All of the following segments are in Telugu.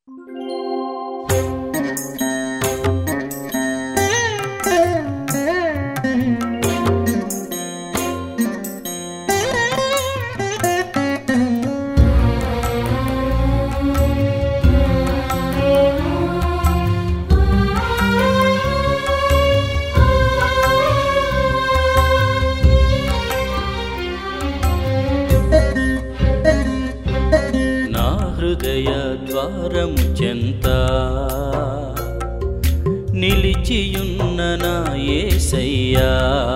హృదయ ద్వారము చెంత నిలిచియున్న నా యేసయ్యా,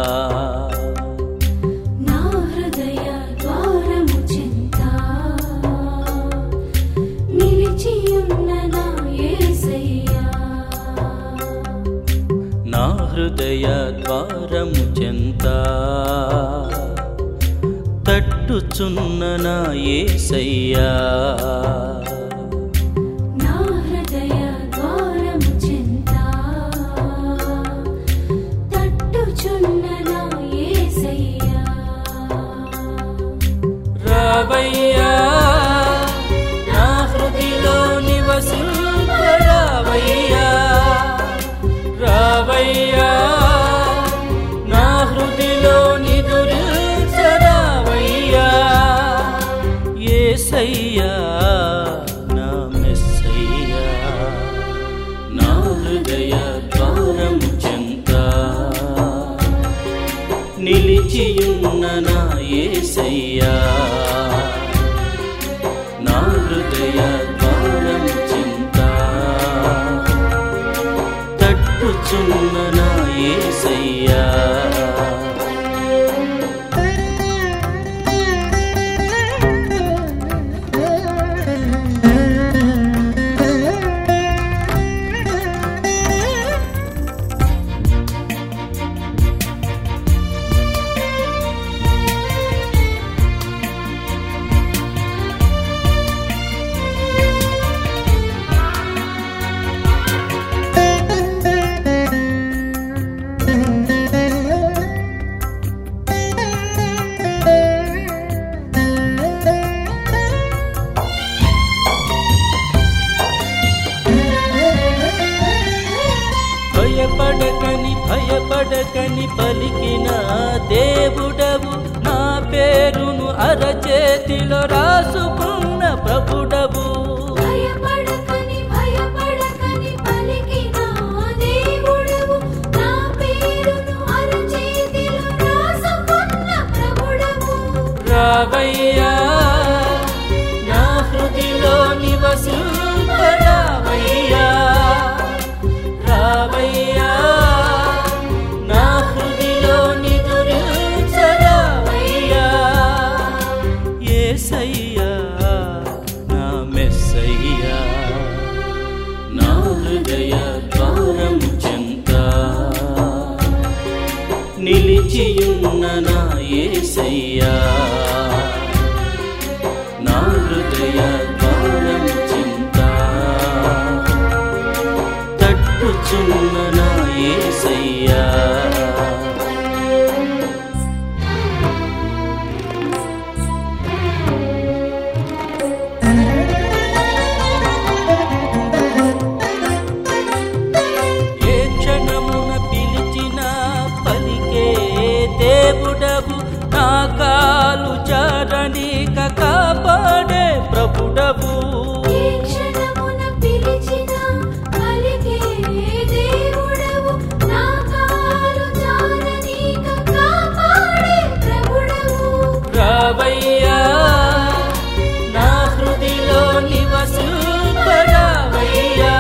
నా హృదయ ద్వారము చెంత నిలిచియున్న నా యేసయ్యా, నా హృదయ ద్వారము చెంత తట్టుచున్న నా యేసయ్యా, నా హృదయ ద్వారము చెంత తట్టుచున్న నా యేసయ్యా, రావయ్యా నా హృదిలో నివసింప రావయ్యా, రావయ్యా నా హృదిలో నిదురించరావయ్యా, యేసయ్యా నా మెస్సయ్యా, నా హృదయ ద్వారము చెంత నిలిచియున్న నా యేసయ్యా, నా హృదయ ద్వారము చెంత తట్టుచున్న నా యేసయ్యా, భయపడకని భయపడకని పలికిన దేవుడవు, నా పేరును అరచేతిలో రాసుకున్న ప్రభుడవు, భయపడకని భయపడకని పలికిన దేవుడవు, నా పేరును అరచేతిలో రాసుకున్న ప్రభుడవు, రావయ్యా నా హృదిలో నివసింప రావయ్యా, రావయ్యా నా హృదిలో నిదురించరావయ్యా, యేసయ్యా నా మెస్సయ్యా, నా హృదయ ద్వారము చెంత నిలిచియున్న నా యేసయ్యా, నా హృదయ ద్వారము చెంత తట్టుచున్న నా యేసయ్యా, ఏ క్షణమున పిలిచిన పలికే దేవుడవు, నా కాలు జారనీక కాపాడే ప్రభుడవు, ఏ క్షణమున పిలిచిన పలికే దేవుడవు, నా కాలు జారనీక కాపాడే ప్రభుడవు, రావయ్యా నా హృదిలో నివసింప రావయ్యా,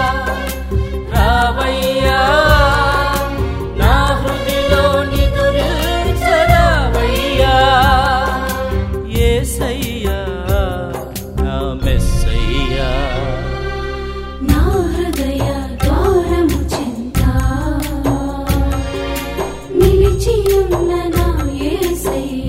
రావయ్యా నా హృదిలో నిదురించరావయ్యా, యేసయ్యా నా మెస్సయ్యా, నా హృదయ ద్వారము చెంత నిలిచియున్న నా యేసయ్యా,